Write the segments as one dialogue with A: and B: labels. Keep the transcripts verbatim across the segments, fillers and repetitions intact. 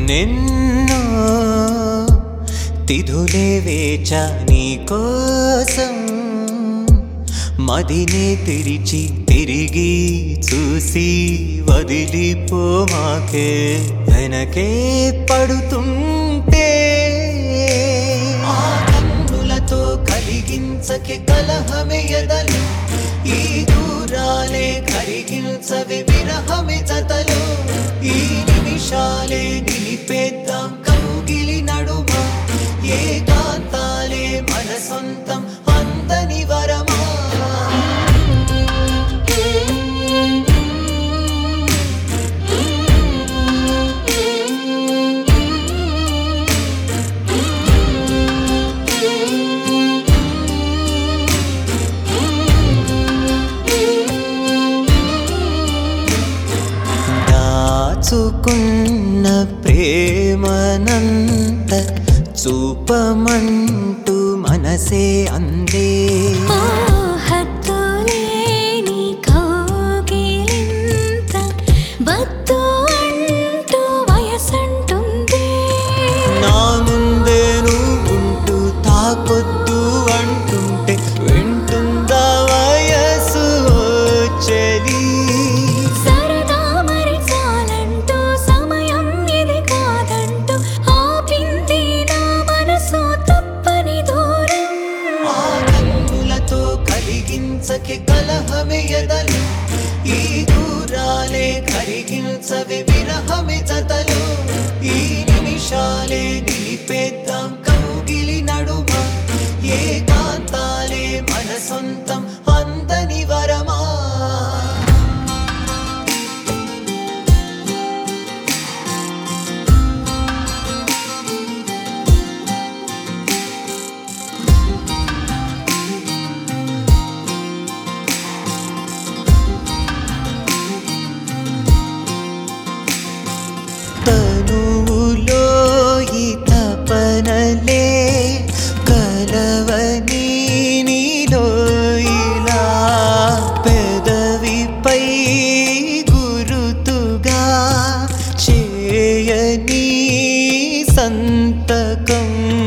A: ఎన్నెన్నో తిథులే వేచా నీ కోసం మదినే తెరిచి తిరిగి చూసి వదిలిపోమాకే వెనకే పడుతుంటే ఆ కన్నులతో కలిగించకే కలహమే ఎదలు ఈ దూరాలే కరిగించవే విరహమే జతలు ఈ నిమిషాలే నిలిపేద్దాం కౌగిలి నడుమ ఏకాంతాలే మన సొంతం అందని వరమా దాచుకున్న ప్రేమనంత చూపమంటూ మనసే అందే నా ముందే నువ్వుంటూ తాకొద్దు అంటుంటే వింటుందా వయసు చెలి కలిగించకే కలహమే ఎదలు ఈ దూరాలే కరిగించవే విరహమే జతలు ఈ నిమిషాలే నిలిపేద్దాం కౌగిలి నడుమ ఏకాంతాలే మన సొంతం అందని వరమా తనువులో ఈ తపనలే కలవని నీలో ఇలా పెదవిపై గురుతుగా చేయని సంతకం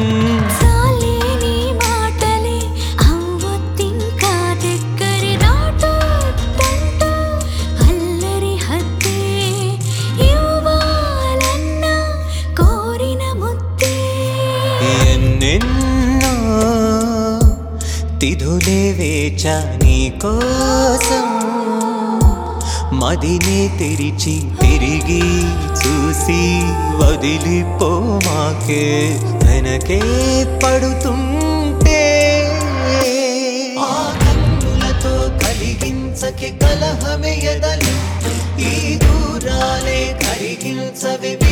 A: ఎన్నెన్నో తిథులే వేచా నీ కోసం మదినే తెరిచి తిరిగి చూసి వదిలిపోమాకే వెనకే పడుతుంటే ఆ కన్నులతో కలిగించకే కలహమే ఎదలు ఈ దూరాలే కరిగించవే